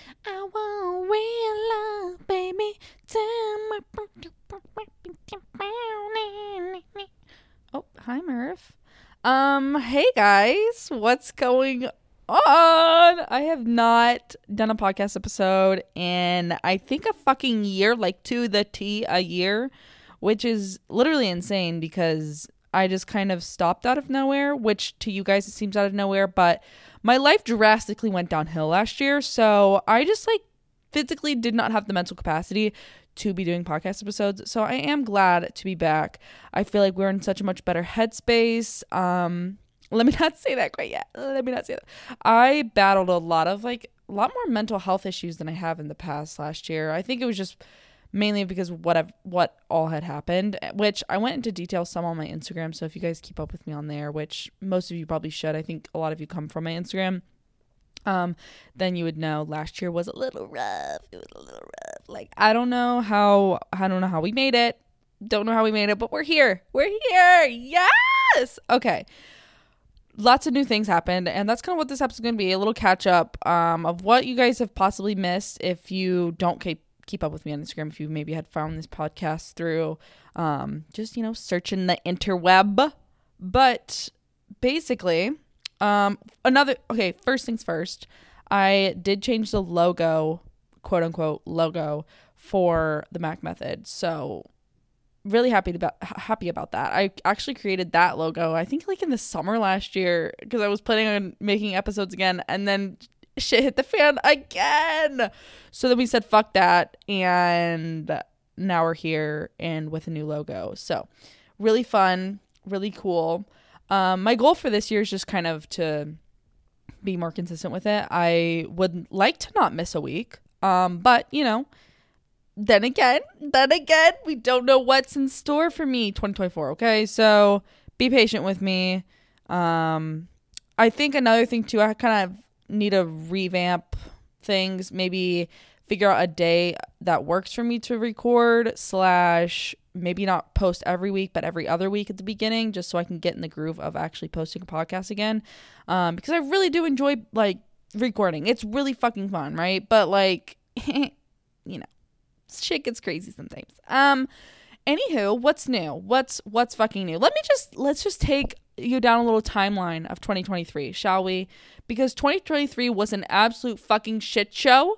I want real love, baby. Oh, hi, Murph. Hey guys, what's going on? I have not done a podcast episode in I think a fucking year, like to the T a year, which is literally insane because I just kind of stopped out of nowhere, which to you guys it seems out of nowhere, but my life drastically went downhill last year, so I just like physically did not have the mental capacity to be doing podcast episodes. So I am glad to be back. I feel like we're in such a much better headspace. Let me not say that quite yet. Let me not say that. I battled a lot more mental health issues than I have in the past last year. I think it was just mainly because what all had happened, which I went into detail some on my Instagram. So if you guys keep up with me on there, which most of you probably should, I think a lot of you come from my Instagram, then you would know last year was a little rough. It was a little rough. Like, I don't know how we made it. Don't know how we made it, but we're here. We're here. Yes. Okay. Lots of new things happened, and that's kind of what this episode is going to be, a little catch up of what you guys have possibly missed if you don't keep up with me on Instagram, if you maybe had found this podcast through just, searching the interweb. But basically, first things first, I did change the logo, quote unquote logo, for the Mac Method. So really happy about that. I actually created that logo, I think like in the summer last year, because I was planning on making episodes again, and then shit hit the fan again. So then we said fuck that, and now we're here and with a new logo. So really fun, really cool. My goal for this year is just kind of to be more consistent with it. I would like to not miss a week. But then again, we don't know what's in store for me 2024. Okay. So be patient with me. I think another thing too, I kind of need to revamp things, maybe figure out a day that works for me to record / maybe not post every week, but every other week at the beginning, just so I can get in the groove of actually posting a podcast again. Because I really do enjoy like recording. It's really fucking fun, right? But like, shit gets crazy sometimes. Anywho, what's new? What's fucking new? Let's just take you down a little timeline of 2023, shall we? Because 2023 was an absolute fucking shit show.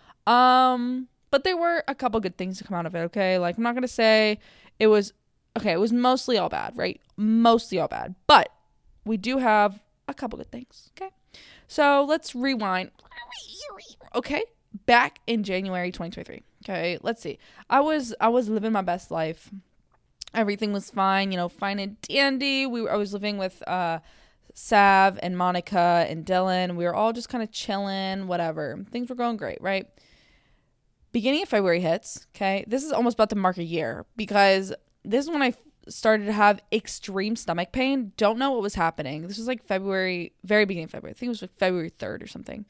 But there were a couple good things to come out of it, okay? Like, I'm not gonna say it was mostly all bad, right? Mostly all bad. But we do have a couple good things, okay? So let's rewind. Okay? Back in January 2023. Okay, let's see. I was living my best life. Everything was fine, fine and dandy. I was living with Sav and Monica and Dylan. We were all just kind of chilling, whatever. Things were going great, right? Beginning of February hits, okay? This is almost about to mark a year because this is when I started to have extreme stomach pain. Don't know what was happening. This was like February, very beginning of February. I think it was like February 3rd or something.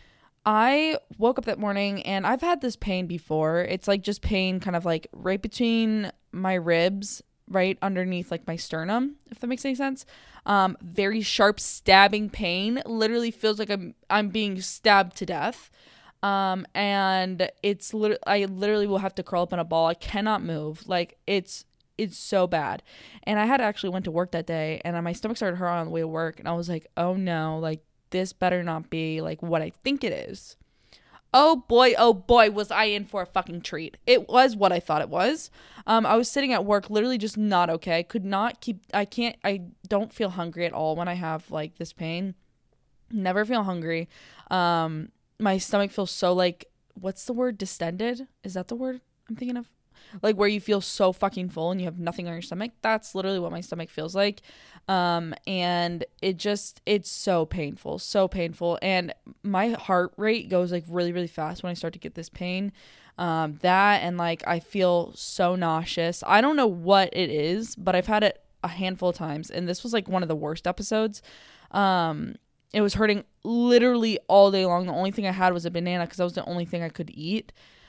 I woke up that morning and I've had this pain before. It's like just pain kind of like right between my ribs, right underneath like my sternum, if that makes any sense. Very sharp stabbing pain. Literally feels like I'm being stabbed to death. And I literally will have to curl up in a ball. I cannot move. Like it's so bad. And I had actually went to work that day and my stomach started hurting on the way to work. And I was like, oh no, like this better not be like what I think it is. Oh boy, was I in for a fucking treat. It was what I thought it was. I was sitting at work, literally just not okay. I don't feel hungry at all when I have like this pain. Never feel hungry. My stomach feels so like, what's the word? Distended? Is that the word I'm thinking of? Like where you feel so fucking full and you have nothing on your stomach. That's literally what my stomach feels like. And it's so painful. And my heart rate goes like really, really fast when I start to get this pain. That and like, I feel so nauseous. I don't know what it is, but I've had it a handful of times. And this was like one of the worst episodes. It was hurting literally all day long. The only thing I had was a banana because that was the only thing I could eat.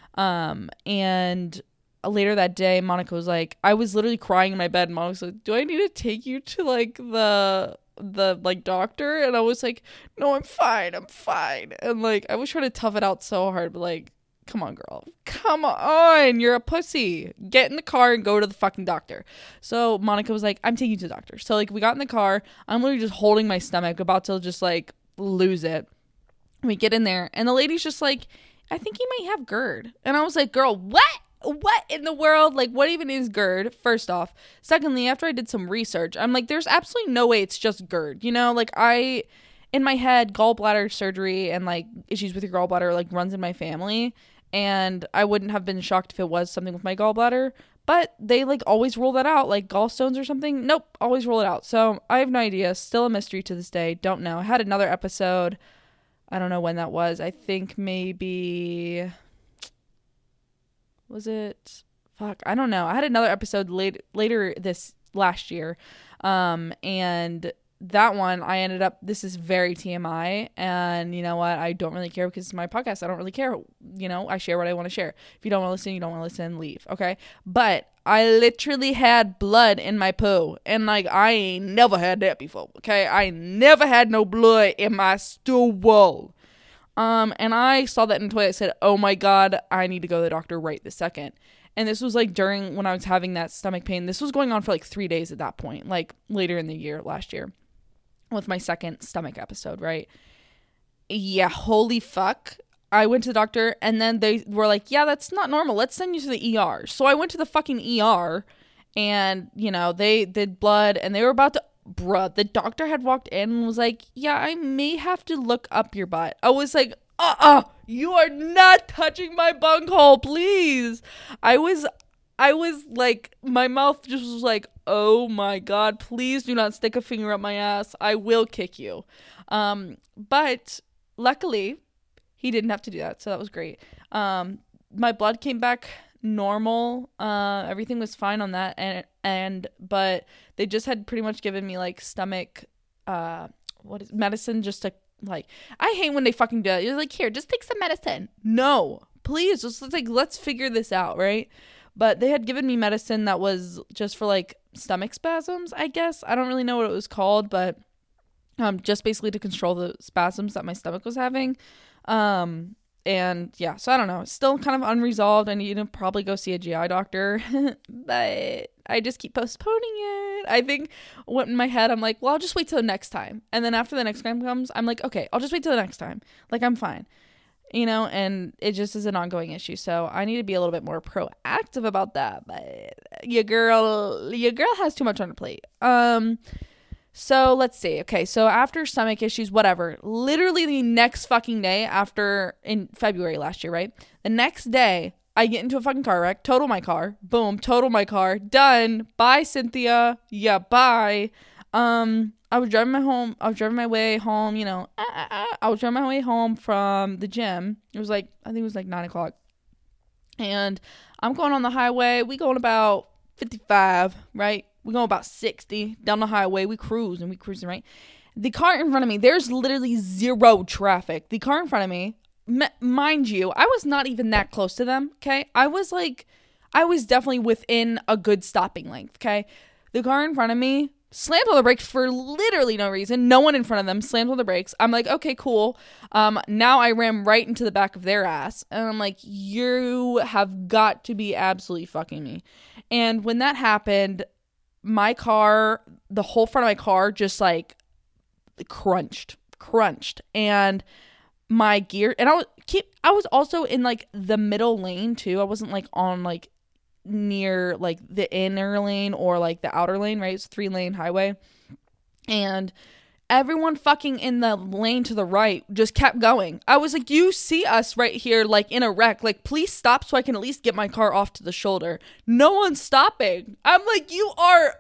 And later that day, Monica was like, I was literally crying in my bed, and Monica was like, do I need to take you to like the the like doctor, and I was like, no, I'm fine. And like I was trying to tough it out so hard, but like, come on, girl. Come on. You're a pussy. Get in the car and go to the fucking doctor. So Monica was like, I'm taking you to the doctor. So like we got in the car. I'm literally just holding my stomach, about to just like lose it. We get in there and the lady's just like, I think you might have GERD. And I was like, girl, what? What in the world? Like, what even is GERD? First off. Secondly, after I did some research, I'm like, there's absolutely no way it's just GERD. You know, like in my head, gallbladder surgery and like issues with your gallbladder like runs in my family. And I wouldn't have been shocked if it was something with my gallbladder. But they like always rule that out, like gallstones or something. Nope, always rule it out. So I have no idea. Still a mystery to this day. Don't know. I had another episode. I don't know when that was. I think maybe... Was it? Fuck, I don't know. I had another episode later this last year. And that one I ended up, this is very TMI, and you know what? I don't really care because it's my podcast. I don't really care. You know, I share what I want to share. If you don't want to listen, you don't want to listen, leave. Okay. But I literally had blood in my poo, and like I ain't never had that before. Okay. I never had no blood in my stool. And I saw that in the toilet. I said, oh my God, I need to go to the doctor right this second. And this was like during when I was having that stomach pain. This was going on for like 3 days at that point, like later in the year, last year, with my second stomach episode, right? Yeah, holy fuck. I went to the doctor and then they were like, yeah, that's not normal. Let's send you to the ER. So I went to the fucking ER and, you know, they did blood and they were about to, bruh, the doctor had walked in and was like, yeah, I may have to look up your butt. I was like, you are not touching my bunghole, please. I was like, my mouth just was like, oh my God, please do not stick a finger up my ass. I will kick you. But luckily he didn't have to do that. So that was great. My blood came back normal. Everything was fine on that. But they just had pretty much given me like stomach, medicine just to like, I hate when they fucking do it. You're like, here, just take some medicine. No, please, just like, let's figure this out, right? But they had given me medicine that was just for like stomach spasms, I guess. I don't really know what it was called, but just basically to control the spasms that my stomach was having. And yeah, so I don't know. It's still kind of unresolved. I need to probably go see a GI doctor, but I just keep postponing it. I think in my head, I'm like, well, I'll just wait till the next time. And then after the next time comes, I'm like, okay, I'll just wait till the next time. Like, I'm fine, you know, and it just is an ongoing issue. So I need to be a little bit more proactive about that. But your girl has too much on her plate. So let's see. Okay, so after stomach issues, whatever, literally the next fucking day in February last year, right? The next day, I get into a fucking car wreck, total my car, boom, total my car, done. Bye, Cynthia. Yeah, bye. I was driving my way home, you know, I was driving my way home from the gym. I think it was like 9 o'clock. And I'm going on the highway. We going about 55, right? We go about 60 down the highway. We cruising, right? The car in front of me, there's literally zero traffic. The car in front of me, mind you, I was not even that close to them, okay? I was definitely within a good stopping length, okay? The car in front of me slammed on the brakes for literally no reason. No one in front of them slammed on the brakes. I'm like, okay, cool. Now I ram right into the back of their ass. And I'm like, you have got to be absolutely fucking me. And when that happened, my car, the whole front of my car just like crunched, and my gear, and I was also in like the middle lane too. I wasn't like on like near like the inner lane or like the outer lane, right? It's a 3-lane highway, and everyone fucking in the lane to the right just kept going. I was like, you see us right here like in a wreck, like please stop so I can at least get my car off to the shoulder. No one's stopping. I'm like, you are,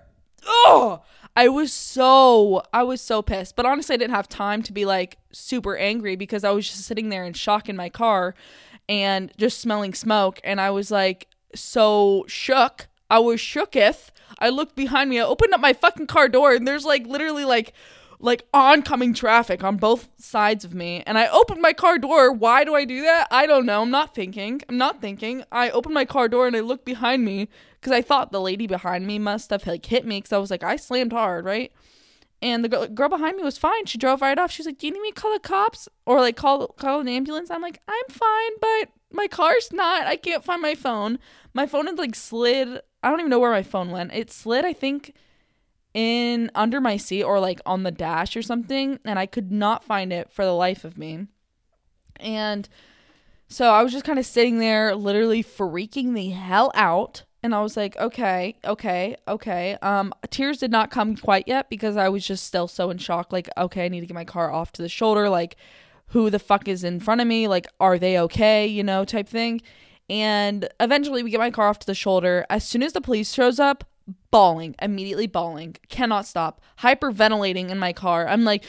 I was so pissed. But honestly, I didn't have time to be like super angry because I was just sitting there in shock in my car and just smelling smoke, and I was like so shook. I was shooketh. I looked behind me, I opened up my fucking car door, and there's like literally like oncoming traffic on both sides of me. And I opened my car door. Why do I do that? I don't know. I'm not thinking. I opened my car door and I looked behind me because I thought the lady behind me must have like hit me because I was like, I slammed hard, right? And the girl behind me was fine. She drove right off. She's like, do you need me to call the cops or like call an ambulance? I'm like, I'm fine, but my car's not. I can't find my phone. My phone had like slid. I don't even know where my phone went. It slid, I think, in under my seat or like on the dash or something. And I could not find it for the life of me. And so I was just kind of sitting there literally freaking the hell out. And I was like, okay. Tears did not come quite yet because I was just still so in shock. Like, okay, I need to get my car off to the shoulder. Like, who the fuck is in front of me? Like, are they okay? You know, type thing. And eventually we get my car off to the shoulder. As soon as the police shows up, immediately bawling. Cannot stop. Hyperventilating in my car. I'm like,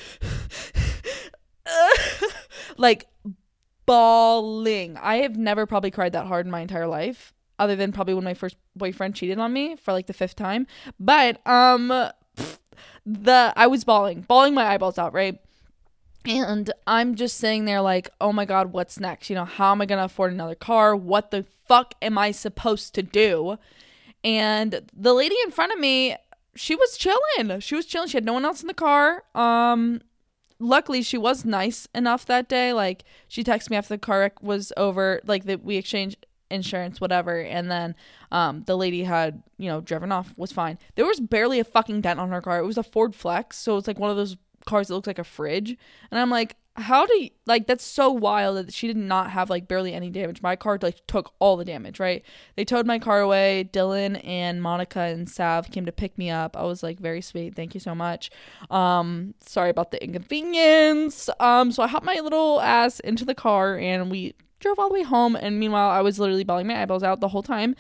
like bawling. I have never probably cried that hard in my entire life. Other than probably when my first boyfriend cheated on me for like the 5th time. But I was bawling my eyeballs out, right? And I'm just sitting there like, oh my God, what's next? You know, how am I going to afford another car? What the fuck am I supposed to do? And the lady in front of me, she was chilling. She had no one else in the car. Luckily, she was nice enough that day. Like, she texted me after the car wreck was over, like, that we exchanged insurance, whatever, and then the lady had, you know, driven off, was fine. There was barely a fucking dent on her car. It was a Ford Flex, so it's like one of those cars that looks like a fridge, and I'm like, how do you, like, that's so wild that she did not have like barely any damage. My car like took all the damage, right? They towed my car away. Dylan and Monica and Sav came to pick me up. I was like, very sweet, thank you so much. Sorry about the inconvenience. So I hopped my little ass into the car and we drove all the way home, and meanwhile I was literally bawling my eyeballs out the whole time.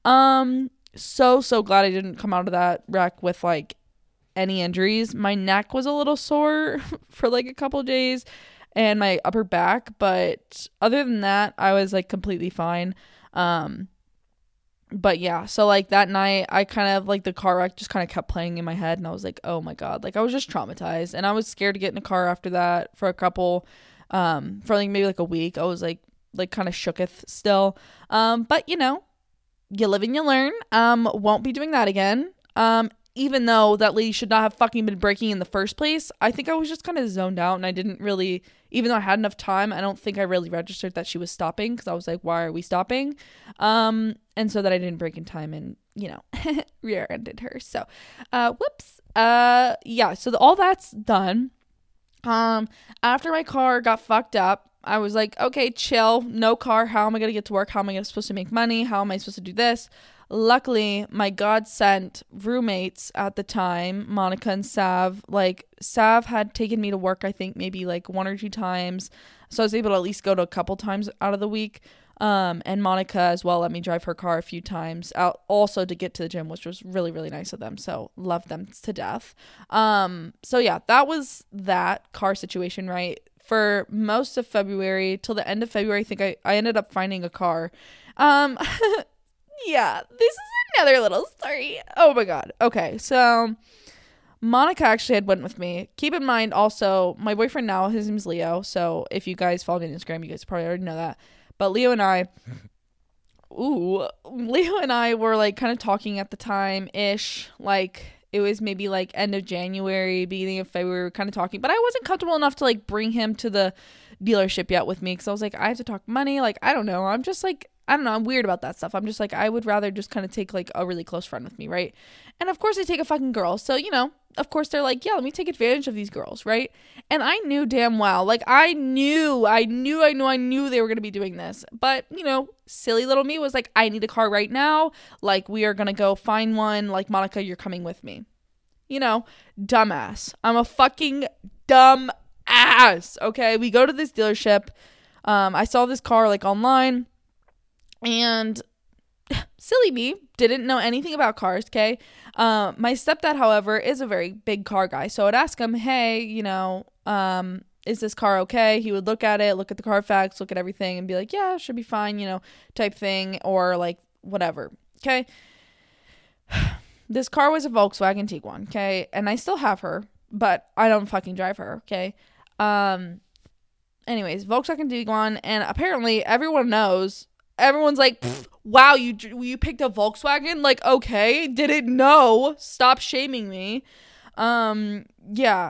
So glad I didn't come out of that wreck with like any injuries. My neck was a little sore for like a couple days and my upper back, but other than that I was like completely fine. But yeah, so like that night I kind of like the car wreck just kind of kept playing in my head, and I was like, oh my God, like I was just traumatized, and I was scared to get in a car after that for a couple for like maybe like a week. I was like kind of shooketh still. But you know, you live and you learn. Won't be doing that again. Even though that lady should not have fucking been braking in the first place. I think I was just kind of zoned out, and I didn't really, even though I had enough time, I don't think I really registered that she was stopping, because I was like, why are we stopping? And so that I didn't brake in time and, you know, rear-ended her. So, whoops. Yeah, so all that's done. After my car got fucked up, I was like, okay, chill, no car. How am I going to get to work? How am I supposed to make money? How am I supposed to do this? Luckily, my God-sent roommates at the time, Monica and Sav, like Sav had taken me to work, I think maybe like 1 or 2 times. So I was able to at least go to a couple times out of the week. And Monica as well let me drive her car a few times out also to get to the gym, which was really, really nice of them. So love them to death. So yeah, that was that car situation, right? For most of February till the end of February, I think I ended up finding a car. Yeah, this is another little story. Oh my God. Okay, so Monica actually had went with me. Keep in mind also, my boyfriend now, his name is Leo. So if you guys follow me on Instagram, you guys probably already know that. But Leo and I were like kind of talking at the time-ish. Like it was maybe like end of January, beginning of February, we were kind of talking. But I wasn't comfortable enough to like bring him to the dealership yet with me, because I was like, I have to talk money. Like, I don't know. I'm just like, I don't know. I'm weird about that stuff. I'm just like, I would rather just kind of take like a really close friend with me, right? And of course, I take a fucking girl. So, you know, of course, they're like, yeah, let me take advantage of these girls, right? And I knew damn well, like, I knew they were going to be doing this. But, you know, silly little me was like, I need a car right now. Like, we are going to go find one. Like, Monica, you're coming with me. You know, dumbass. I'm a fucking dumb ass. Okay, we go to this dealership. I saw this car like online. And silly me, didn't know anything about cars, okay? My stepdad, however, is a very big car guy. So I'd ask him, hey, you know, is this car okay? He would look at it, look at the Carfax, look at everything, and be like, yeah, should be fine, you know, type thing, or like whatever, okay? This car was a Volkswagen Tiguan, okay? And I still have her, but I don't fucking drive her, okay? Anyways, Volkswagen Tiguan, and apparently everyone knows. Everyone's like, wow, you picked a Volkswagen? Like, okay, didn't know. Stop shaming me. Yeah.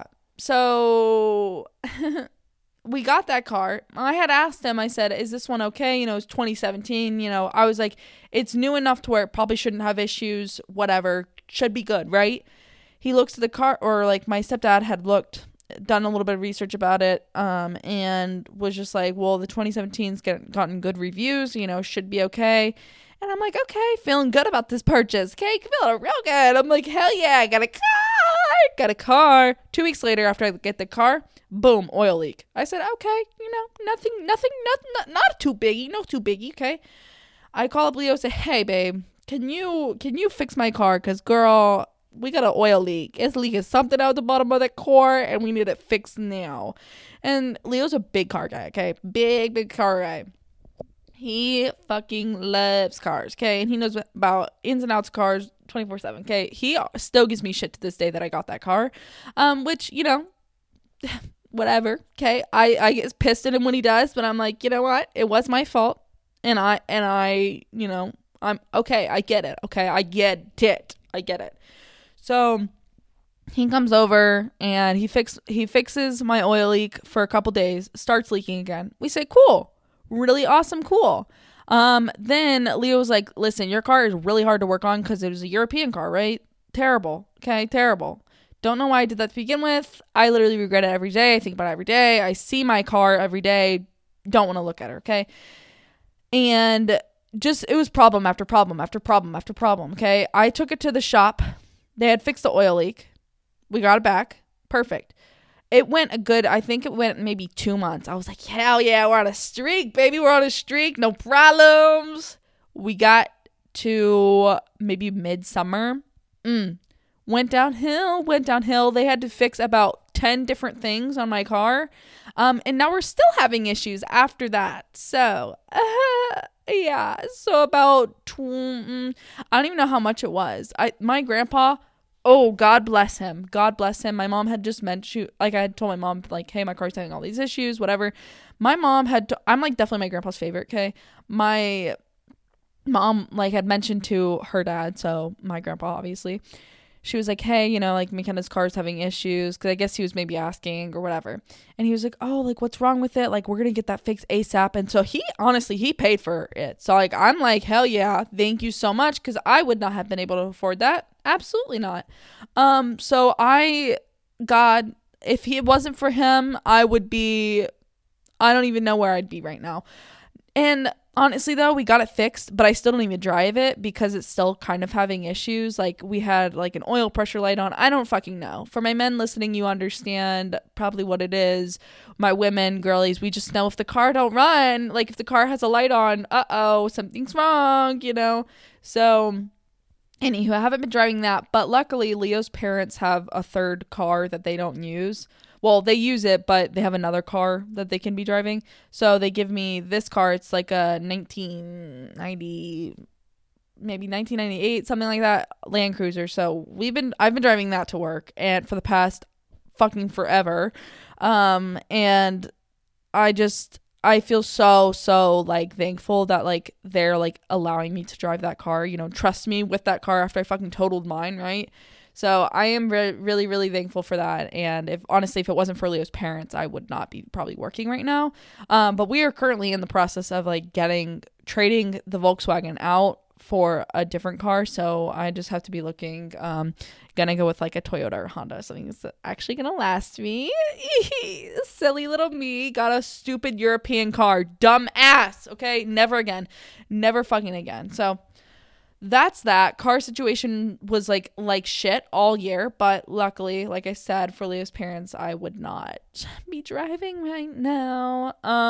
So we got that car. I had asked him, I said, is this one okay? You know, it's 2017. You know, I was like, it's new enough to where it probably shouldn't have issues, whatever, should be good, right? He looks at the car, or like my stepdad had done a little bit of research about it, and was just like, well, the 2017's gotten good reviews, you know, should be okay. And I'm like, okay, feeling good about this purchase. Okay, feeling real good. I'm like, hell yeah, I got a car. Got a car. 2 weeks later, after I get the car, boom, oil leak. I said, okay, you know, nothing, not too biggie, no too biggie, okay. I call up Leo and say, hey, babe, can you fix my car? Because, girl, we got an oil leak. It's leaking something out the bottom of that core, and we need it fixed now. And Leo's a big car guy, okay? Big car guy. He fucking loves cars, okay? And he knows about ins and outs of cars 24/7, okay? He still gives me shit to this day that I got that car, which, you know, whatever, okay? I get pissed at him when he does, but I'm like, you know what? It was my fault, and I, you know, I'm okay. I get it, okay? I get it. So he comes over and he fixes my oil leak for a couple days, starts leaking again. We say, cool. Really awesome, cool. Then Leo was like, listen, your car is really hard to work on because it was a European car, right? Terrible. Okay, terrible. Don't know why I did that to begin with. I literally regret it every day. I think about it every day. I see my car every day. Don't want to look at her, okay? And just, it was problem after problem after problem after problem, okay? I took it to the shop. They had fixed the oil leak. We got it back. Perfect. It went I think it went maybe 2 months. I was like, hell yeah, we're on a streak, baby. We're on a streak. No problems. We got to maybe midsummer. Went downhill. They had to fix about 10 different things on my car. And now we're still having issues after that. So, yeah. So about, I don't even know how much it was. My grandpa, oh, God bless him. God bless him. My mom had just mentioned, like, I had told my mom, like, hey, my car's having all these issues, whatever. My mom I'm, like, definitely my grandpa's favorite, okay? My mom, like, had mentioned to her dad, so my grandpa, obviously. She was like, hey, you know, like, McKenna's car's having issues, because I guess he was maybe asking or whatever. And he was like, oh, like, what's wrong with it? Like, we're going to get that fixed ASAP. And so he paid for it. So, like, I'm like, hell yeah, thank you so much, because I would not have been able to afford that. Absolutely not. So God, if it wasn't for him, I don't even know where I'd be right now. And honestly though, we got it fixed, but I still don't even drive it because it's still kind of having issues. Like, we had like an oil pressure light on. I don't fucking know. For my men listening, you understand probably what it is. My women, girlies, we just know if the car don't run, like if the car has a light on, something's wrong, you know? So anywho, I haven't been driving that, but luckily Leo's parents have a third car that they don't use. Well, they use it, but they have another car that they can be driving. So they give me this car. It's like a 1990, maybe 1998, something like that, Land Cruiser. So I've been driving that to work and for the past fucking forever. And I feel so like thankful that like they're like allowing me to drive that car, you know, trust me with that car after I fucking totaled mine, right? So I am really, really thankful for that. And if it wasn't for Leo's parents, I would not be probably working right now. But we are currently in the process of like trading the Volkswagen out for a different car. So I just have to be looking, gonna go with like a Toyota or Honda, something that's actually gonna last me. Silly little me got a stupid European car. Dumb ass. Okay. Never again. Never fucking again. So that's that. Car situation was like shit all year, but luckily, like I said, for Leo's parents, I would not be driving right now.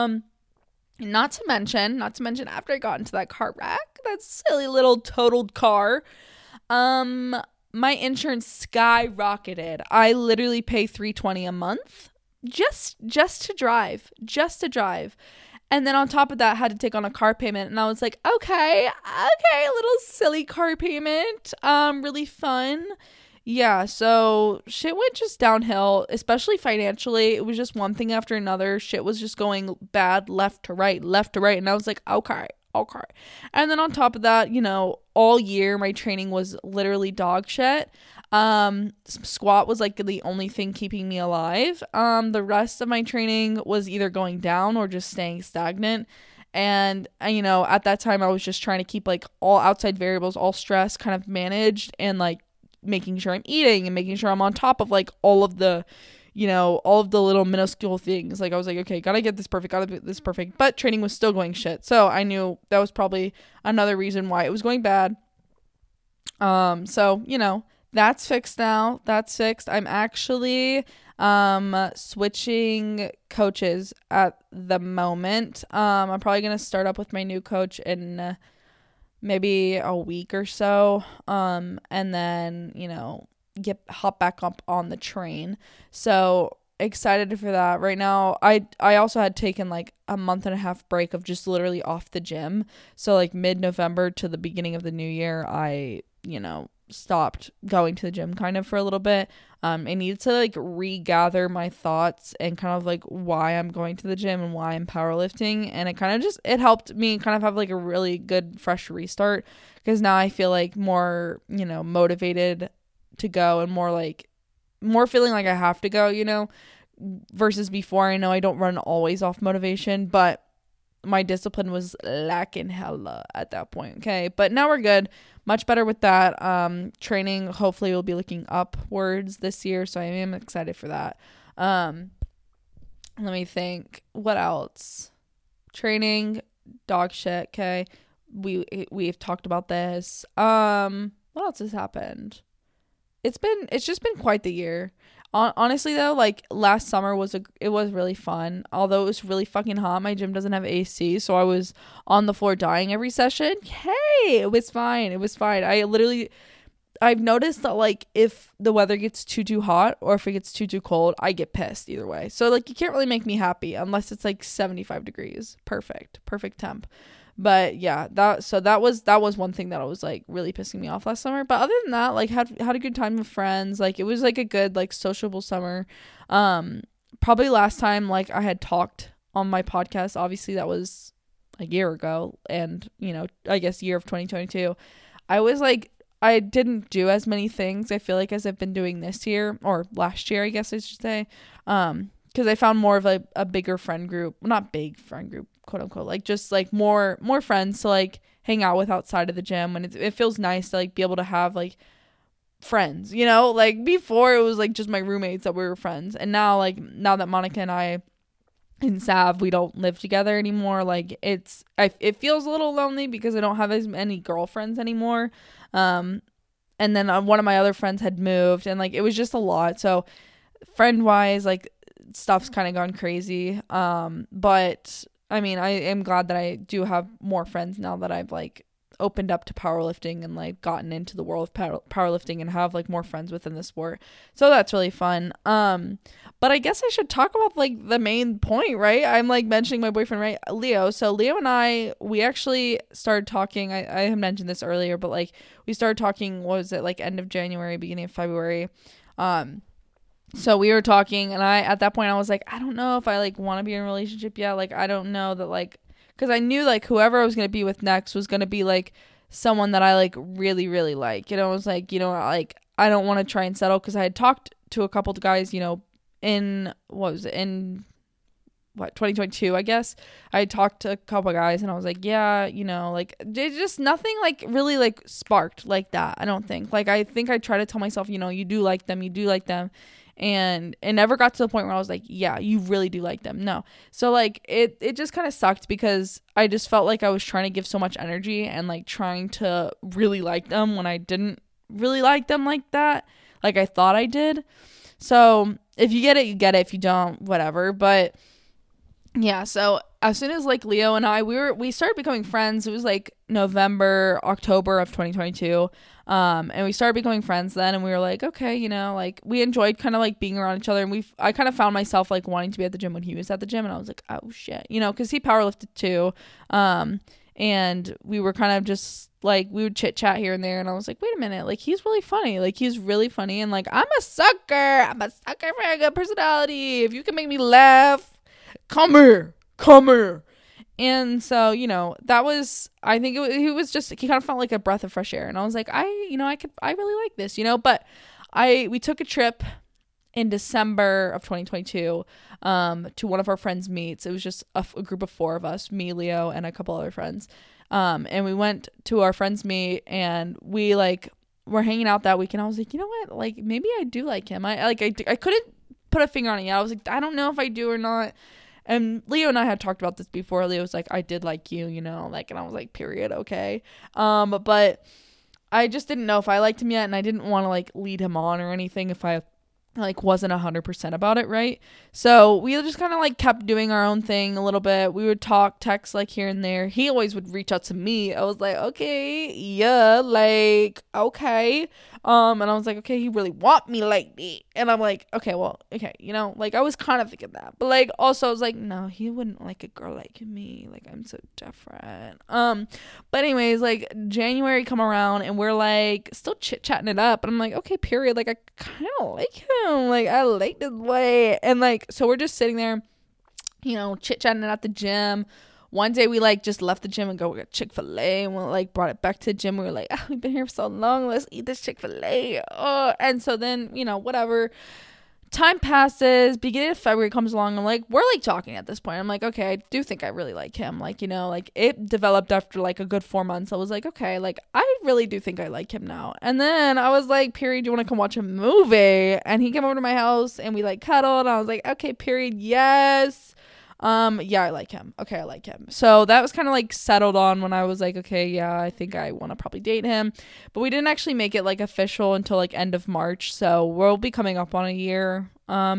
Not to mention after I got into that car wreck, that silly little totaled car, my insurance skyrocketed. I literally pay $320 a month just to drive. And then on top of that, I had to take on a car payment. And I was like, okay, a little silly car payment. Really fun. Yeah, so shit went just downhill, especially financially. It was just one thing after another. Shit was just going bad left to right. And I was like, okay, okay. And then on top of that, you know, all year my training was literally dog shit. Squat was like the only thing keeping me alive. The rest of my training was either going down or just staying stagnant. And, you know, at that time I was just trying to keep like all outside variables, all stress kind of managed, and like making sure I'm eating and making sure I'm on top of like all of the, you know, all of the little minuscule things. Like I was like, okay, gotta get this perfect, but training was still going shit. So I knew that was probably another reason why it was going bad. So, you know, that's fixed now. That's fixed. I'm actually switching coaches at the moment. I'm probably gonna start up with my new coach in maybe a week or so. And then, you know, hop back up on the train. So excited for that. Right now, I also had taken like a month and a half break of just literally off the gym. So like mid-November to the beginning of the new year, I, you know, stopped going to the gym kind of for a little bit. I needed to like regather my thoughts and kind of like why I'm going to the gym and why I'm powerlifting, and it kind of just, it helped me kind of have like a really good fresh restart, because now I feel like more, you know, motivated to go, and more feeling like I have to go, you know, versus before. I know I don't run always off motivation, but my discipline was lacking hella at that point. Okay, but now we're good, much better with that. Training hopefully will be looking upwards this year, so I am excited for that. Let me think, what else? Training, dog shit. Okay, we've talked about this. What else has happened? It's just been quite the year. Honestly though, like last summer was really fun. Although it was really fucking hot, my gym doesn't have AC, so I was on the floor dying every session. Hey, it was fine. I've noticed that like if the weather gets too hot or if it gets too cold, I get pissed either way. So like you can't really make me happy unless it's like 75 degrees. Perfect temp. But yeah, that was one thing that was like really pissing me off last summer. But other than that, like had a good time with friends. Like it was like a good like sociable summer. Probably last time like I had talked on my podcast, obviously that was a year ago, and you know, I guess year of 2022. I was like, I didn't do as many things, I feel like, as I've been doing this year, or last year, I guess I should say. Because I found more of a bigger friend group, well, not big friend group, quote unquote, like just like more friends to like hang out with outside of the gym, and it feels nice to like be able to have like friends, you know. Like before it was like just my roommates that we were friends, and now that Monica and I and Sav, we don't live together anymore, like it feels a little lonely because I don't have as many girlfriends anymore. And then one of my other friends had moved, and like it was just a lot. So friend wise, like stuff's kind of gone crazy. But I mean, I am glad that I do have more friends now that I've like opened up to powerlifting and like gotten into the world of powerlifting and have like more friends within the sport. So that's really fun. But I guess I should talk about like the main point, right? I'm like mentioning my boyfriend, right? Leo. So Leo and I, we actually started talking. I had mentioned this earlier, but like we started talking, what was it, like end of January, beginning of February. So we were talking, and at that point I was like, I don't know if I like want to be in a relationship yet. Like, I don't know that, like, because I knew like whoever I was going to be with next was going to be like someone that I like really, really like. You know, I was like, you know, like I don't want to try and settle, because I had talked to a couple of guys, you know, in 2022, I guess. I talked to a couple of guys, and I was like, yeah, you know, like just nothing like really like sparked like that. I don't think. Like, I think I try to tell myself, you know, you do like them. And it never got to the point where I was like, yeah, you really do like them. No. So like it just kind of sucked, because I just felt like I was trying to give so much energy and like trying to really like them when I didn't really like them like that, like I thought I did. So if you get it, you get it. If you don't, whatever. But yeah, so as soon as like Leo and I, we started becoming friends. It was like October of 2022. And we started becoming friends then, and we were like, okay, you know, like we enjoyed kind of like being around each other, and I kind of found myself like wanting to be at the gym when he was at the gym, and I was like, oh shit, you know, because he powerlifted too. And we were kind of just like, we would chit chat here and there, and I was like, wait a minute, like he's really funny, and like I'm a sucker for a good personality. If you can make me laugh, come here. And so, you know, that was, I think he kind of felt like a breath of fresh air. And I was like, I really like this, you know, but we took a trip in December of 2022 to one of our friends' meets. It was just a group of 4 of us, me, Leo, and a couple other friends. And we went to our friends' meet, and we like were hanging out that week. And I was like, you know what? Like, maybe I do like him. I couldn't put a finger on it yet. I was like, I don't know if I do or not. And Leo and I had talked about this before. Leo was like, I did like you, you know, like, and I was like, period, okay. But I just didn't know if I liked him yet, and I didn't want to like lead him on or anything if I like wasn't 100% about it, right? So we just kind of like kept doing our own thing a little bit. We would talk, text like here and there. He always would reach out to me. I was like, okay, yeah, like, okay. And I was like, okay, he really want me like me. And I'm like, okay, well, okay, you know, like I was kind of thinking that, but like also I was like, no, he wouldn't like a girl like me. Like, I'm so different. But anyways, like January come around and we're like still chit-chatting it up, and I'm like, okay, period, like I kind of like him, like I like this way. And like, so we're just sitting there, you know, chit-chatting at the gym. One day we like just left the gym and go get Chick-fil-A, and we like brought it back to the gym. We were like, we've been here for so long, let's eat this Chick-fil-A. And so then, you know, whatever, time passes, beginning of February comes along, and like we're like talking at this point. I'm like, okay, I do think I really like him. Like, you know, like it developed after like a good 4 months. I was like, okay, like I really do think I like him now. And then I was like, period, do you want to come watch a movie? And he came over to my house and we like cuddled. I was like, okay, period, yes. Yeah, I like him. Okay, I like him. So that was kind of like settled on when I was like, okay, yeah, I think I want to probably date him. But we didn't actually make it like official until like end of March. So we'll be coming up on a year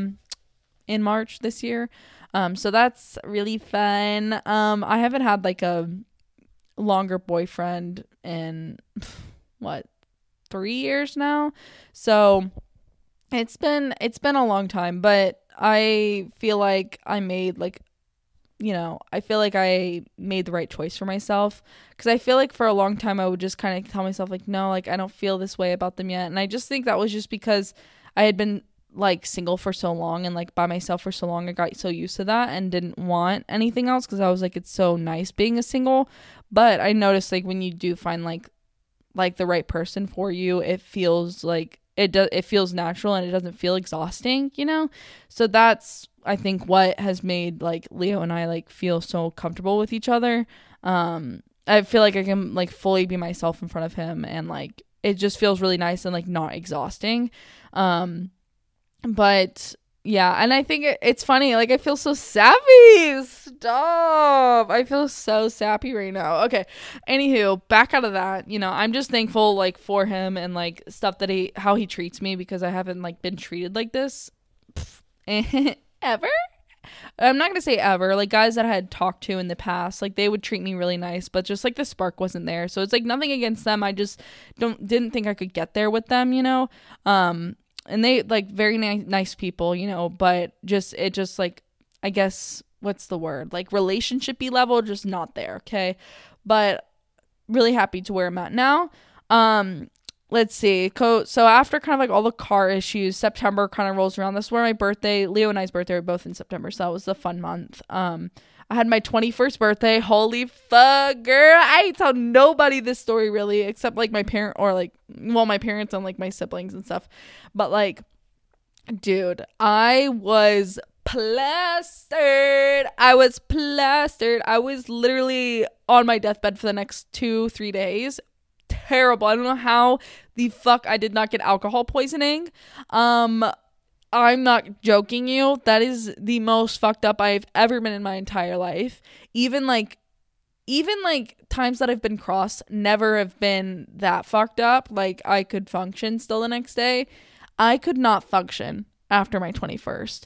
in March this year. So that's really fun. I haven't had like a longer boyfriend in what, 3 years now. So it's been a long time, but I feel like I made like, you know, I feel like I made the right choice for myself, because I feel like for a long time I would just kind of tell myself like, no, like I don't feel this way about them yet. And I just think that was just because I had been like single for so long and like by myself for so long. I got so used to that and didn't want anything else, because I was like, it's so nice being a single. But I noticed like when you do find like the right person for you, it feels like it feels natural and it doesn't feel exhausting, you know? So that's, I think, what has made like Leo and I like feel so comfortable with each other. I feel like I can like fully be myself in front of him, and like it just feels really nice and like not exhausting. But yeah, and I think it's funny, like I feel so sappy. Stop. I feel so sappy right now. Okay. Anywho, back out of that, you know, I'm just thankful like for him and like stuff that how he treats me, because I haven't like been treated like this ever. I'm not gonna say ever. Like guys that I had talked to in the past, like they would treat me really nice, but just like the spark wasn't there. So it's like nothing against them. I just didn't think I could get there with them, you know. And they like very nice people, you know, but it just like, I guess, what's the word? Like relationship-y level, just not there. Okay. But really happy to where I'm at now. Let's see. So after kind of like all the car issues, September kind of rolls around. That's where my birthday, Leo and I's birthday, were both in September. So that was a fun month. I had my 21st birthday. Holy fuck, girl. I ain't tell nobody this story really, except like my parent, or like, well, my parents and like my siblings and stuff. But like, dude, I was plastered. I was literally on my deathbed for the next 2-3 days. Terrible. I don't know how the fuck I did not get alcohol poisoning. I'm not joking you. That is the most fucked up I've ever been in my entire life. Even like times that I've been crossed never have been that fucked up. Like I could function still the next day. I could not function after my 21st.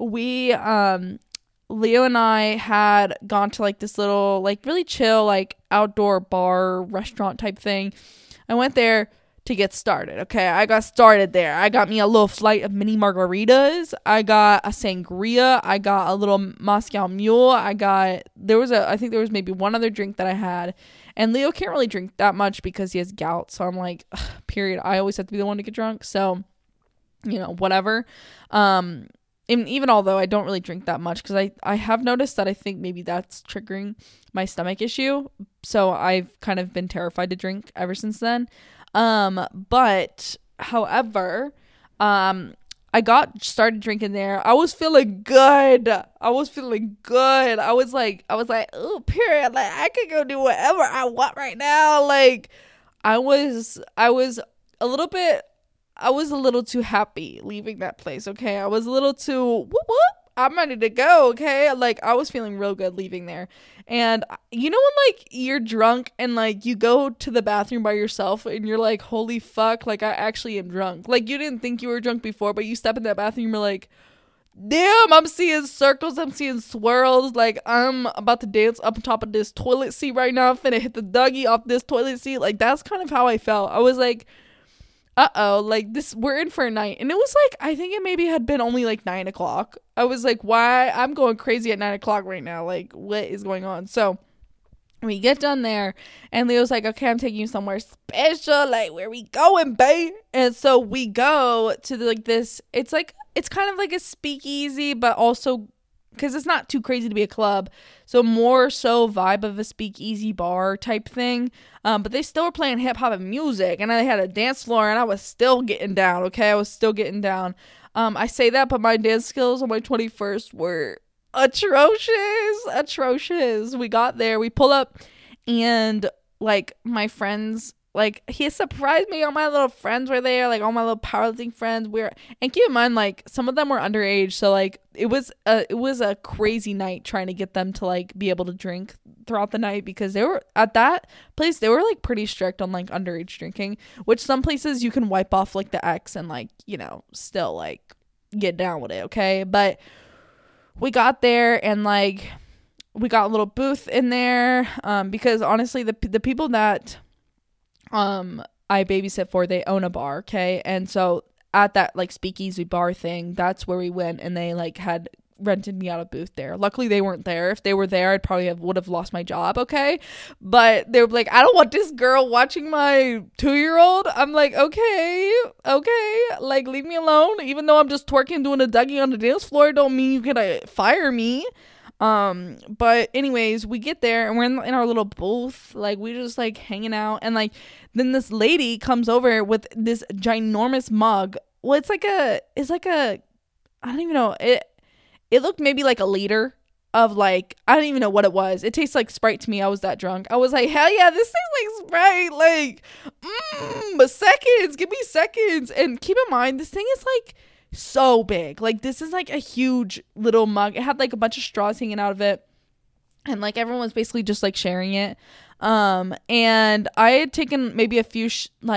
Leo and I had gone to like this little like really chill like outdoor bar restaurant type thing. I went there to get started. Okay, I got started there. I got me a little flight of mini margaritas. I got a sangria. I got a little Moscow Mule. I think there was maybe one other drink that I had. And Leo can't really drink that much because he has gout. So I'm like, period. I always have to be the one to get drunk. So, you know, whatever. even although I don't really drink that much, because I have noticed that I think maybe that's triggering my stomach issue. So I've kind of been terrified to drink ever since then. But however, I got started drinking there. I was feeling good. I was like, oh, period. Like, I could go do whatever I want right now. Like, I was a little bit, I was a little too happy leaving that place. Okay. I was a little too whoop whoop. I'm ready to go. Okay. Like, I was feeling real good leaving there. And you know, when like you're drunk and like you go to the bathroom by yourself and you're like, holy fuck, like I actually am drunk. Like, you didn't think you were drunk before, but you step in that bathroom, you're like, damn, I'm seeing circles, I'm seeing swirls. Like, I'm about to dance up on top of this toilet seat right now. I'm finna hit the Dougie off this toilet seat. Like, that's kind of how I felt. I was like, like this, we're in for a night. And it was like, I think it maybe had been only like 9 o'clock. I was like, why? I'm going crazy at 9 o'clock right now. Like, what is going on? So we get done there and Leo's like, okay, I'm taking you somewhere special. Like, where we going, babe? And so we go to like this, it's kind of like a speakeasy, but also because it's not too crazy to be a club, so more so vibe of a speakeasy bar type thing. But they still were playing hip hop and music, and I had a dance floor, and I was still getting down. Okay, I was still getting down. I say that, but my dance skills on my 21st were atrocious. We got there, we pull up, and like my friends, like, he surprised me. All my little friends were there, like all my little powerlifting friends and keep in mind, like, some of them were underage, so like it was a crazy night trying to get them to like be able to drink throughout the night, because they were at that place, they were like pretty strict on like underage drinking, which some places you can wipe off like the X and like, you know, still like get down with it. Okay, but we got there and like we got a little booth in there, because honestly the people that I babysit for, they own a bar, okay? And so at that like speakeasy bar thing, that's where we went, and they like had rented me out a booth there. Luckily they weren't there. If they were there, I'd probably would have lost my job, okay? But they were like, I don't want this girl watching my 2-year-old. I'm like, okay, like, leave me alone. Even though I'm just twerking, doing a Dougie on the dance floor, don't mean you can fire me. But anyways, we get there and we're in our little booth, like, we just like hanging out, and like then this lady comes over with this ginormous mug. Well, it's like a I don't even know, it looked maybe like a liter of like, I don't even know what it was. It tastes like Sprite to me. I was that drunk. I was like, hell yeah, this tastes like Sprite. Like, but seconds, give me seconds. And keep in mind, this thing is like so big. Like, this is like a huge little mug. It had like a bunch of straws hanging out of it, and like everyone was basically just like sharing it. And I had taken maybe a few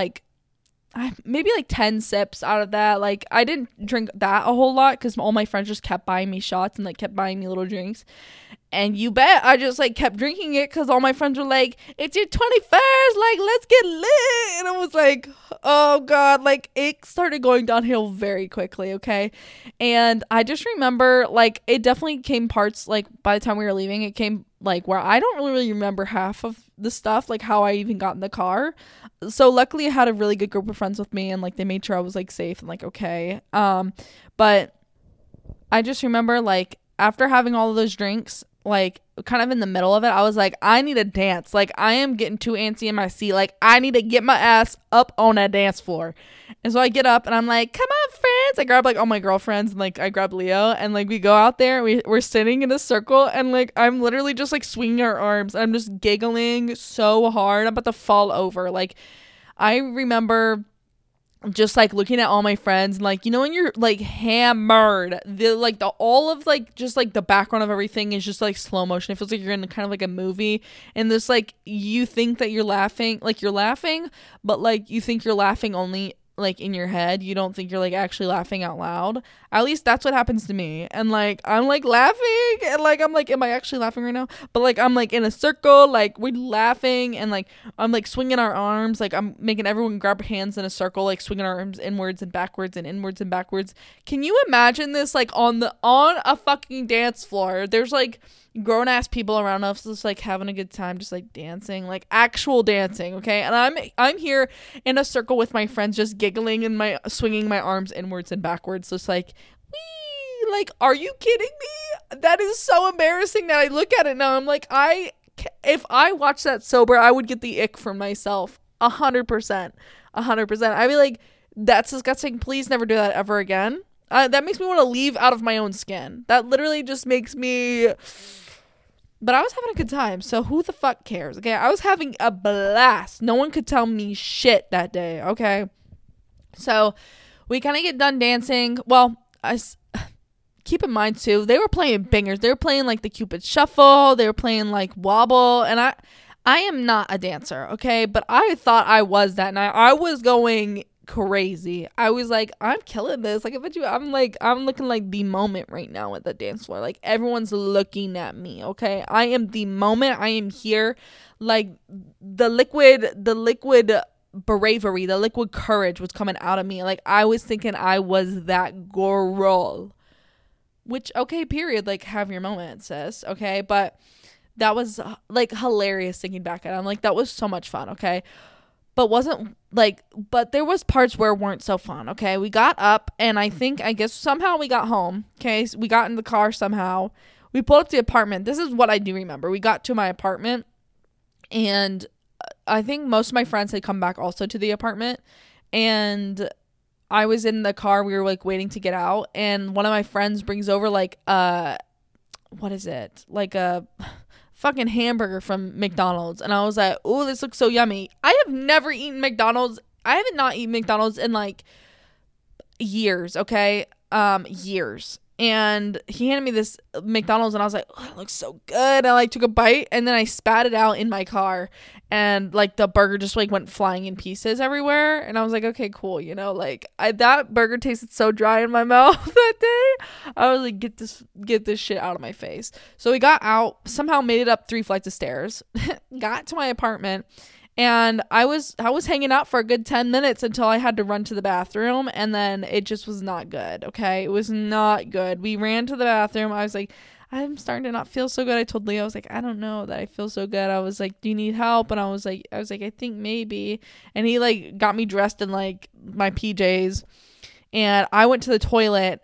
maybe like 10 sips out of that. Like, I didn't drink that a whole lot because all my friends just kept buying me shots and like kept buying me little drinks. And you bet I just like kept drinking it because all my friends were like, it's your 21st, like, let's get lit. And I was like, oh god, like, it started going downhill very quickly, okay? And I just remember, like, it definitely came parts, like, by the time we were leaving, it came like where I don't really remember half of the stuff, like how I even got in the car. So luckily I had a really good group of friends with me, and like they made sure I was like safe and like okay. But I just remember, like, after having all of those drinks, like kind of in the middle of it, I was like, I need to dance. Like, I am getting too antsy in my seat. Like, I need to get my ass up on that dance floor. And so I get up and I'm like, come on, friends. I grab like all my girlfriends, and like I grab Leo, and like we go out there and we're sitting in a circle, and like I'm literally just like swinging our arms, and I'm just giggling so hard. I'm about to fall over. Like, I remember just like looking at all my friends, and like, you know, when you're like hammered, all of like just like the background of everything is just like slow motion. It feels like you're in kind of like a movie, and this, like, you think that you're laughing, but like you think you're laughing only like in your head. You don't think you're like actually laughing out loud. At least that's what happens to me. And like I'm like laughing, and like I'm like, am I actually laughing right now? But like I'm like in a circle, like we're laughing, and like I'm like swinging our arms, like I'm making everyone grab hands in a circle, like swinging our arms inwards and backwards and inwards and backwards. Can you imagine this like on a fucking dance floor? There's like grown ass people around us just like having a good time, just like dancing, like actual dancing, okay? And I'm here in a circle with my friends just giggling and swinging my arms inwards and backwards, just like, wee, Like, are you kidding me? That is so embarrassing that I look at it now. I'm like, if I watch that sober, I would get the ick from myself. 100%. 100%. I'd be like, that's disgusting. Please never do that ever again. That makes me want to leave out of my own skin. That literally just makes me... But I was having a good time, so who the fuck cares? Okay, I was having a blast. No one could tell me shit that day, okay? So we kind of get done dancing. Well, keep in mind too, they were playing bangers. They were playing like the Cupid Shuffle. They were playing like Wobble. And I am not a dancer, okay? But I thought I was that night. I was going crazy. I was like, I'm killing this. Like, I bet you, I'm looking like the moment right now at the dance floor. Like, everyone's looking at me, okay? I am the moment. I am here. Like, the liquid bravery, the liquid courage was coming out of me. Like, I was thinking I was that girl. Which, okay, period. Like, have your moment, sis, okay? But that was, like, hilarious thinking back at it. I'm like, that was so much fun, okay? But there was parts where weren't so fun, okay? We got up, and I guess somehow we got home, okay? So we got in the car somehow. We pulled up to the apartment. This is what I do remember. We got to my apartment, and I think most of my friends had come back also to the apartment, and I was in the car. We were, like, waiting to get out, and one of my friends brings over, like, what is it? Like a fucking hamburger from McDonald's. And I was like, oh, this looks so yummy. I have never eaten McDonald's. I haven't not eaten McDonald's in like years, okay? Years. And he handed me this McDonald's and I was like, oh, it looks so good. I like took a bite and then I spat it out in my car and like the burger just like went flying in pieces everywhere. And I was like, okay, cool. You know, like that burger tasted so dry in my mouth that day. I was like, get this shit out of my face. So we got out, somehow made it up 3 flights of stairs, got to my apartment. And I was hanging out for a good 10 minutes until I had to run to the bathroom. And then it just was not good. Okay. It was not good. We ran to the bathroom. I was like, I'm starting to not feel so good. I told Leo, I was like, I don't know that I feel so good. I was like, do you need help? And I was like, I think maybe. And he like got me dressed in like my PJs. And I went to the toilet.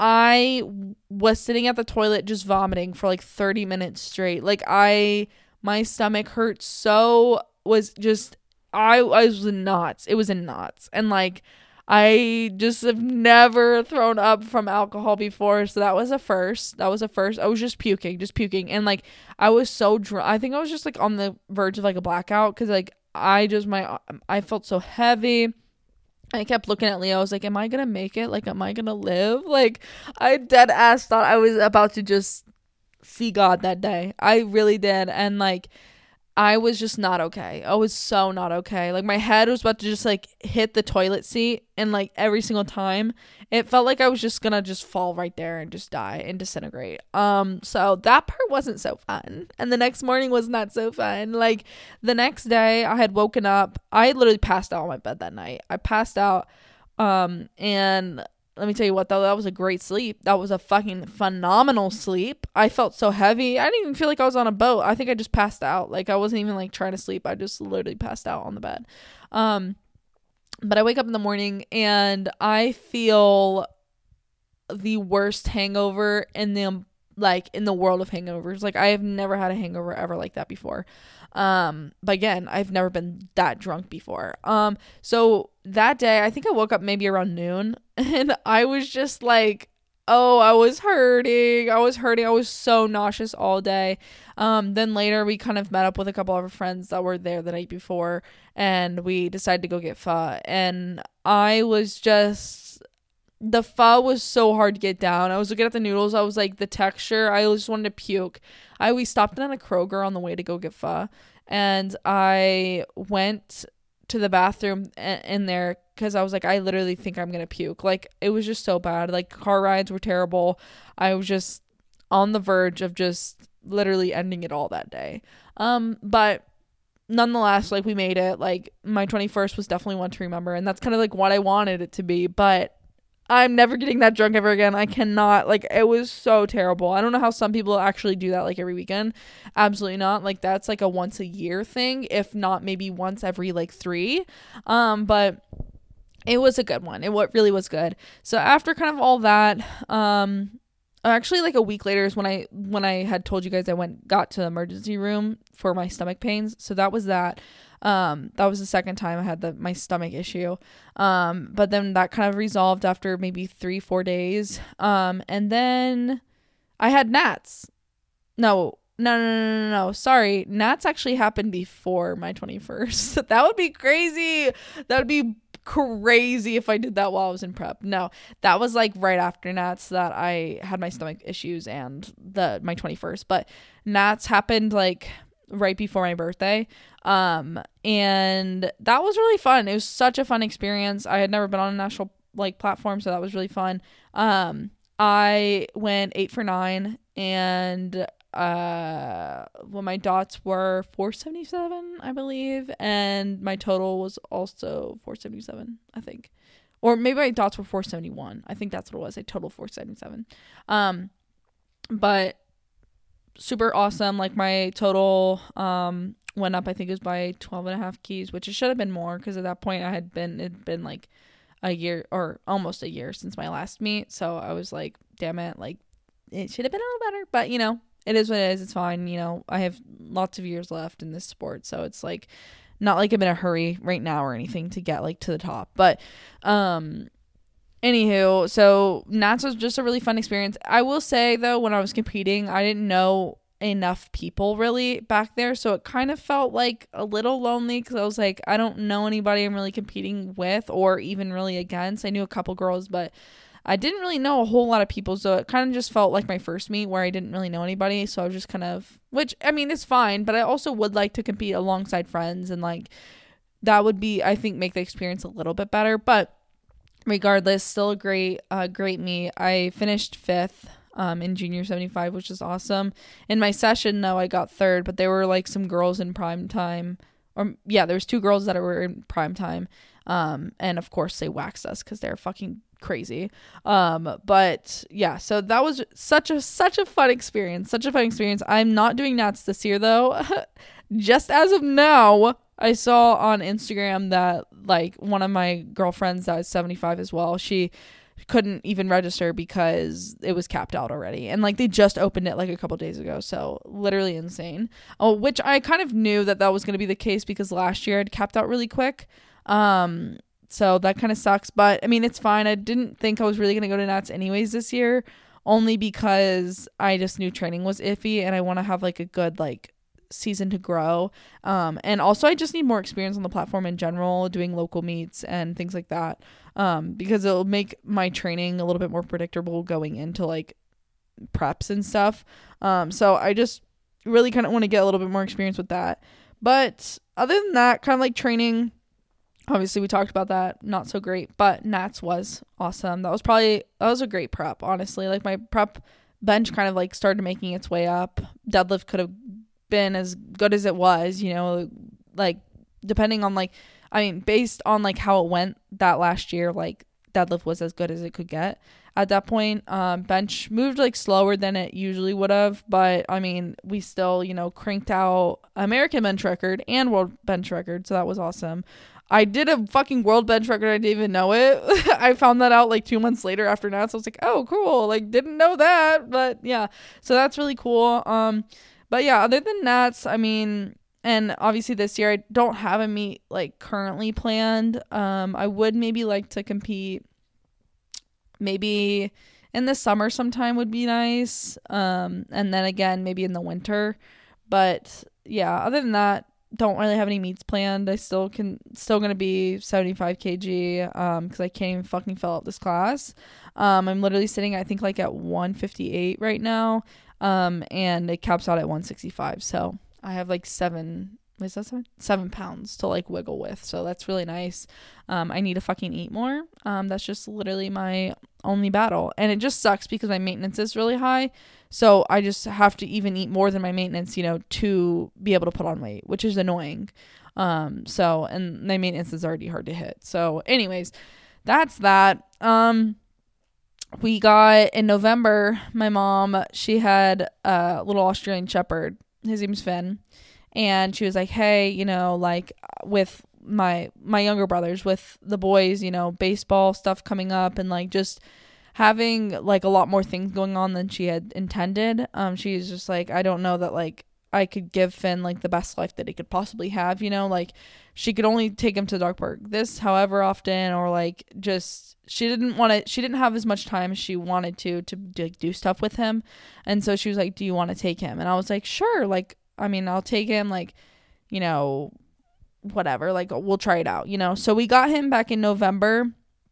I was sitting at the toilet just vomiting for like 30 minutes straight. Like my stomach hurt so was just I was in knots. It was in knots. And like I just have never thrown up from alcohol before, so that was a first. I was just puking and like I was so drunk. I think I was just like on the verge of like a blackout cuz like I felt so heavy. I kept looking at Leo. I was like, am I going to make it? Like am I going to live? Like I dead ass thought I was about to just see God that day. I really did. And like I was just not okay. I was so not okay. Like my head was about to just like hit the toilet seat and like every single time it felt like I was just gonna just fall right there and just die and disintegrate. So that part wasn't so fun. And the next morning was not so fun. Like the next day I had woken up. I had literally passed out on my bed that night. I passed out and let me tell you what, though, that was a great sleep. That was a fucking phenomenal sleep. I felt so heavy. I didn't even feel like I was on a boat. I think I just passed out. Like, I wasn't even, like, trying to sleep. I just literally passed out on the bed. But I wake up in the morning, and I feel the worst hangover in the world of hangovers. Like, I have never had a hangover ever like that before. But again, I've never been that drunk before. So that day, I think I woke up maybe around noon and I was just like, oh, I was hurting. I was so nauseous all day. Then later we kind of met up with a couple of our friends that were there the night before and we decided to go get pho. And the pho was so hard to get down. I was looking at the noodles. I was like, the texture, I just wanted to puke. We stopped in a Kroger on the way to go get pho. And I went to the bathroom in there because I was like, I literally think I'm going to puke. Like, it was just so bad. Like, car rides were terrible. I was just on the verge of just literally ending it all that day. But nonetheless, like, we made it. Like, my 21st was definitely one to remember. And that's kind of like what I wanted it to be. But I'm never getting that drunk ever again. I cannot. Like, it was so terrible. I don't know how some people actually do that, like, every weekend. Absolutely not. Like, that's, like, a once a year thing, if not maybe once every, like, 3. But it was a good one. It really was good. So after kind of all that, actually like a week later is when I had told you guys I got to the emergency room for my stomach pains. So that was that. That was the second time I had my stomach issue. But then that kind of resolved after maybe 3-4 days. And then I had gnats. No. Sorry. Gnats actually happened before my 21st. That would be crazy. That would be crazy if I did that while I was in prep. No, that was like right after gnats that I had my stomach issues and my 21st. But gnats happened like right before my birthday. And that was really fun. It was such a fun experience. I had never been on a national like platform, so that was really fun. I went 8 for 9, and well, my dots were 477, I believe, and my total was also 477, I think. Or maybe my dots were 471. I think that's what it was. I total 477. But super awesome. Like my total went up, I think it was by 12 and a half keys, which it should have been more because at that point it'd been like a year or almost a year since my last meet. So I was like, damn it, like it should have been a little better, but you know, it is what it is. It's fine. You know, I have lots of years left in this sport. So it's like, not like I'm in a hurry right now or anything to get like to the top, but, anywho, so Nats was just a really fun experience. I will say though, when I was competing, I didn't know enough people really back there, so it kind of felt like a little lonely because I was like, I don't know anybody I'm really competing with or even really against. I knew a couple girls, but I didn't really know a whole lot of people, so it kind of just felt like my first meet where I didn't really know anybody. So I was just kind of, which I mean it's fine, but I also would like to compete alongside friends, and like that would be, I think, make the experience a little bit better. But regardless, still a great meet. I finished 5th in junior 75, which is awesome. In my session though, I got 3rd, but there were like some girls in prime time, or yeah, there's 2 girls that were in prime time, and of course they waxed us because they're fucking crazy. But yeah, so that was such a fun experience. I'm not doing Nats this year though. Just as of now, I saw on Instagram that like one of my girlfriends that is 75 as well, she couldn't even register because it was capped out already, and like they just opened it like a couple days ago. So literally insane. Oh, which I kind of knew that was going to be the case because last year it capped out really quick. So that kind of sucks, but I mean, it's fine. I didn't think I was really going to go to Nats anyways this year, only because I just knew training was iffy and I want to have like a good like season to grow. And also I just need more experience on the platform in general, doing local meets and things like that. Because it'll make my training a little bit more predictable going into like preps and stuff. So I just really kind of want to get a little bit more experience with that. But other than that, kind of like training, obviously we talked about that, not so great, but Nats was awesome. That was a great prep, honestly. Like my prep bench kind of like started making its way up. Deadlift could have been as good as it was, you know, like depending on like, I mean, based on like how it went that last year, like deadlift was as good as it could get at that point. Bench moved like slower than it usually would have, but I mean, we still, you know, cranked out American bench record and world bench record, so that was awesome. I did a fucking world bench record. I didn't even know it. I found that out like 2 months later after Nats. I was like, oh, cool. Like, didn't know that. But yeah, so that's really cool. But yeah, other than Nats, I mean, and obviously this year I don't have a meet like currently planned. I would maybe like to compete maybe in the summer sometime would be nice. And then again, maybe in the winter. But yeah, other than that, don't really have any meets planned. I still gonna be 75 kg because I can't even fucking fill out this class. I'm literally sitting I think like at 158 right now, and it caps out at 165, so I have like 7 pounds to like wiggle with, so that's really nice. I need to fucking eat more. That's just literally my only battle, and it just sucks because my maintenance is really high, so I just have to even eat more than my maintenance, you know, to be able to put on weight, which is annoying. So, and my maintenance is already hard to hit. So anyways, that's that. We got in November, my mom, she had a little Australian Shepherd. His name's Finn. And she was like, hey, you know, like with my younger brothers, with the boys, you know, baseball stuff coming up, and like just having like a lot more things going on than she had intended. She's just like, I don't know that like I could give Finn like the best life that he could possibly have, you know, like she could only take him to the dog park this however often, or like just she didn't have as much time as she wanted to like, do stuff with him. And so she was like, do you want to take him? And I was like, sure, like I mean, I'll take him, like, you know, whatever, like we'll try it out, you know. So we got him back in November,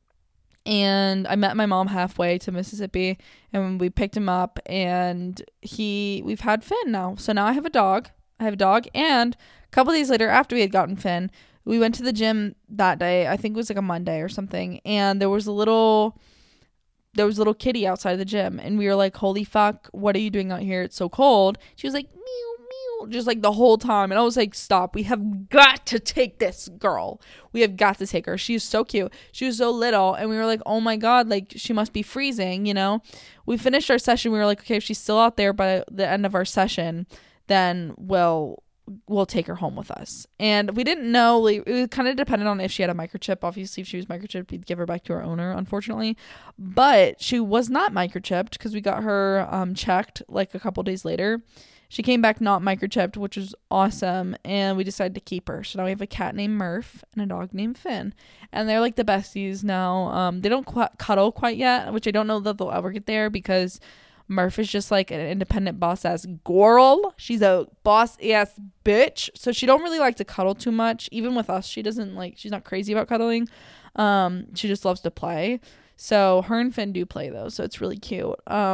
and I met my mom halfway to Mississippi, and we picked him up, and we've had Finn now. So now I have a dog, and a couple days later, after we had gotten Finn, we went to the gym that day. I think it was like a Monday or something, and there was a little kitty outside of the gym, and we were like, holy fuck, what are you doing out here? It's so cold. She was like, just like the whole time, and I was like, stop, we have got to take this girl, we have got to take her, she's so cute, she was so little. And we were like, oh my god, like she must be freezing, you know. We finished our session, we were like, okay, if she's still out there by the end of our session, then we'll take her home with us. And we didn't know, like, it was kind of dependent on if she had a microchip. Obviously if she was microchipped, we'd give her back to her owner, unfortunately, but she was not microchipped because we got her checked like a couple days later. She came back not microchipped, which was awesome, and we decided to keep her. So now we have a cat named Murph and a dog named Finn, and they're like the besties now. They don't cuddle quite yet, which I don't know that they'll ever get there, because Murph is just like an independent boss-ass girl. She's a boss-ass bitch, so she don't really like to cuddle too much. Even with us, she's not crazy about cuddling. She just loves to play. So her and Finn do play, though, so it's really cute.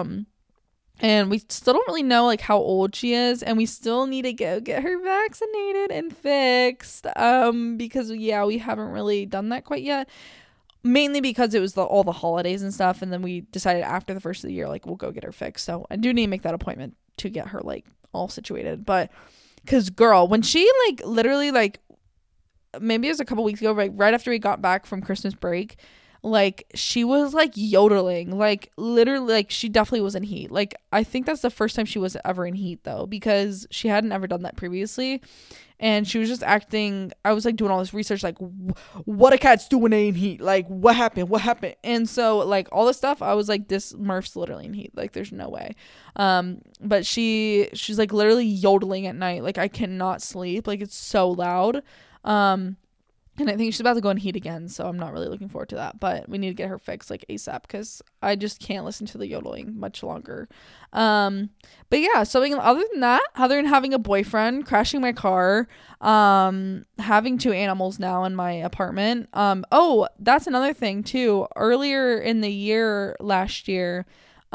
And we still don't really know like how old she is, and we still need to go get her vaccinated and fixed, because we haven't really done that quite yet, mainly because it was all the holidays and stuff, and then we decided after the first of the year, like, we'll go get her fixed. So I do need to make that appointment to get her like all situated. But because girl, when she like literally like, maybe it was a couple weeks ago, right after we got back from Christmas break, like she was like yodeling, like literally, like she definitely was in heat. Like I think that's the first time she was ever in heat, though, because she hadn't ever done that previously, and she was just acting. I was like doing all this research, like what a cat's doing in heat, like what happened, and so like all this stuff, I was like, this Murph's literally in heat, like there's no way. But she's like literally yodeling at night, like I cannot sleep, like it's so loud. And I think she's about to go in heat again, so I'm not really looking forward to that. But we need to get her fixed like ASAP, because I just can't listen to the yodeling much longer. But yeah, so other than that, other than having a boyfriend, crashing my car, having 2 animals now in my apartment. Oh, that's another thing too. Earlier in the year, last year,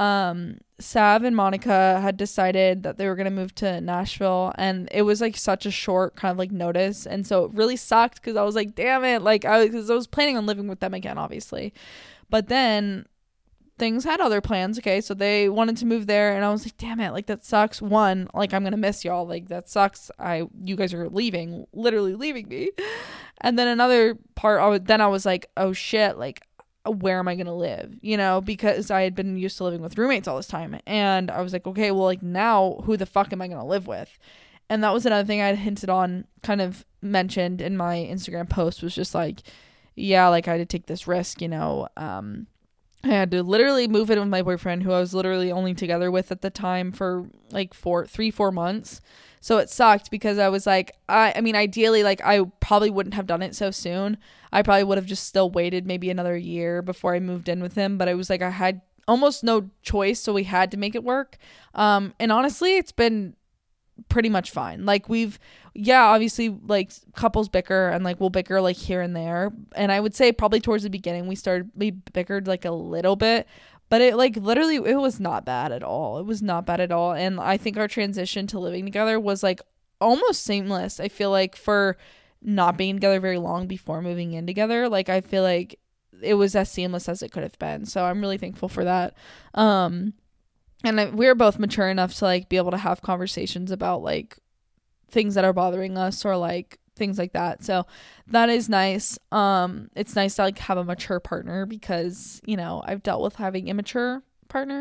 Sav and Monica had decided that they were going to move to Nashville, and it was like such a short kind of like notice, and so it really sucked, because I was like, damn it, like I was planning on living with them again, obviously, but then things had other plans. Okay, so they wanted to move there, and I was like, damn it, like that sucks. One, like I'm gonna miss y'all, like that sucks. You guys are literally leaving me. And then another part, I was like, oh shit, like where am I gonna live, you know, because I had been used to living with roommates all this time, and I was like, okay, well, like now who the fuck am I gonna live with? And that was another thing I had hinted on, kind of mentioned in my Instagram post, was just like, yeah, like I had to take this risk, you know. I had to literally move in with my boyfriend, who I was literally only together with at the time for like 4 months. So it sucked, because I was like, I mean, ideally, like I probably wouldn't have done it so soon. I probably would have just still waited maybe another year before I moved in with him. But it was like I had almost no choice, so we had to make it work. And honestly, it's been pretty much fine. Like obviously, like couples bicker, and like we'll bicker like here and there. And I would say probably towards the beginning we bickered like a little bit. But it like literally, it was not bad at all. It was not bad at all. And I think our transition to living together was like almost seamless. I feel like for not being together very long before moving in together, like I feel like it was as seamless as it could have been. So I'm really thankful for that. And we're both mature enough to like be able to have conversations about like things that are bothering us, or like things like that. So that is nice. It's nice to like have a mature partner, because, you know, I've dealt with having immature partner,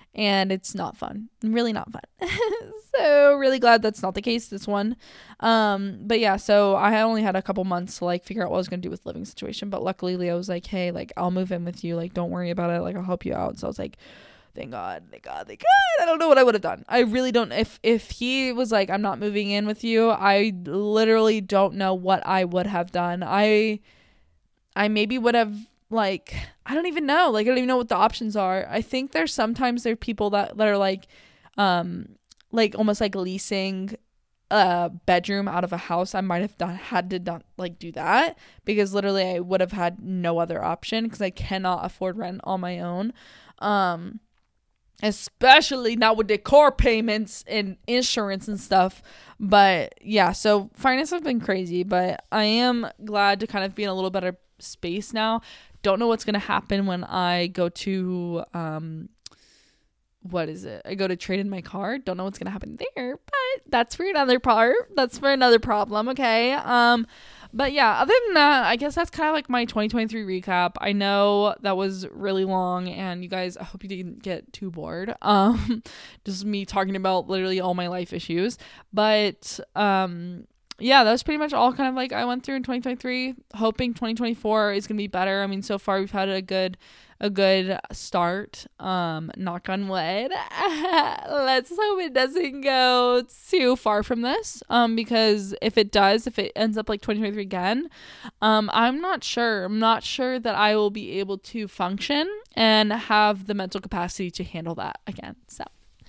and it's not fun. Really not fun. So really glad that's not the case this one. But yeah, so I had only had a couple months to like figure out what I was gonna do with living situation, but luckily Leo was like, hey, like I'll move in with you, like don't worry about it, like I'll help you out. So I was like, thank God. I don't know what I would have done. I really don't. If he was like, I'm not moving in with you, I literally don't know what I would have done. I maybe would have, like, I don't even know. Like, I don't even know what the options are. I think there are people that are like almost like leasing a bedroom out of a house. I might have had to do that, because literally I would have had no other option, because I cannot afford rent on my own. Especially not with the car payments and insurance and stuff. But yeah, so finances have been crazy, but I am glad to kind of be in a little better space now. Don't know what's gonna happen when I go to I go to trade in my car. Don't know what's gonna happen there, but that's for another problem. Okay. But yeah, other than that, I guess that's kind of like my 2023 recap. I know that was really long, and you guys, I hope you didn't get too bored. Just me talking about literally all my life issues. But yeah, that was pretty much all kind of like I went through in 2023. Hoping 2024 is gonna be better. I mean, so far we've had a good start. Knock on wood. Let's hope it doesn't go too far from this. Because if it ends up like 2023 again, I'm not sure that I will be able to function and have the mental capacity to handle that again. So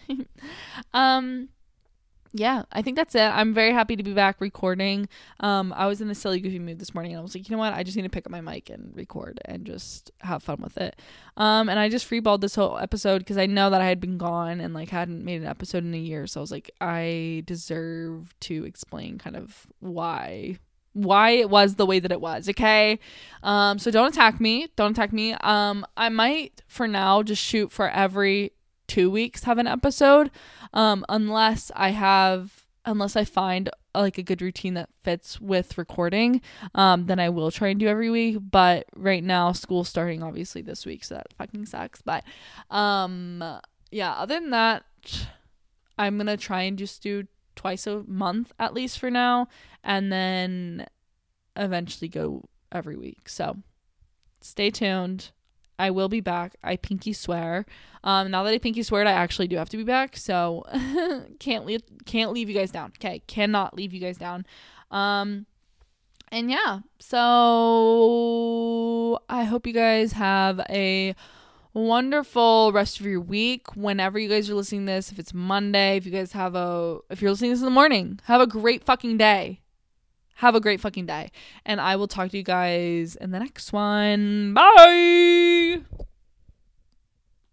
yeah, I think that's it. I'm very happy to be back recording. I was in a silly goofy mood this morning, and I was like, you know what? I just need to pick up my mic and record and just have fun with it. And I just freeballed this whole episode because I know that I had been gone and like hadn't made an episode in a year. So I was like, I deserve to explain kind of why it was the way that it was. Okay. So don't attack me. I might for now just shoot for every 2 weeks have an episode, unless I find like a good routine that fits with recording, then I will try and do every week. But right now school's starting obviously this week, so that fucking sucks. But yeah, other than that, I'm gonna try and just do twice a month at least for now, and then eventually go every week. So stay tuned. I will be back. I pinky swear. Now that I pinky swear, I actually do have to be back. So can't leave you guys down. Okay, cannot leave you guys down. And yeah, so I hope you guys have a wonderful rest of your week. Whenever you guys are listening to this, if it's Monday, if you're listening to this in the morning, have a great fucking day. And I will talk to you guys in the next one. Bye.